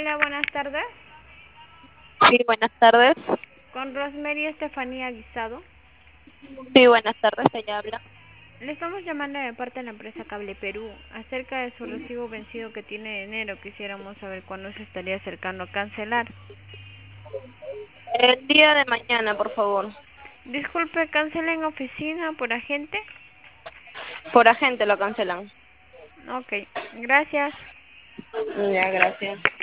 Hola, buenas tardes. Sí, buenas tardes. Con Rosemary Estefanía Guisado. Sí, buenas tardes, ella habla. Le estamos llamando de parte de la empresa Cable Perú acerca de su recibo vencido que tiene de enero. Quisiéramos saber cuándo se estaría acercando a cancelar. El día de mañana, por favor. Disculpe, ¿cancela en oficina por agente? Por agente lo cancelan. Ok, gracias. Ya, gracias.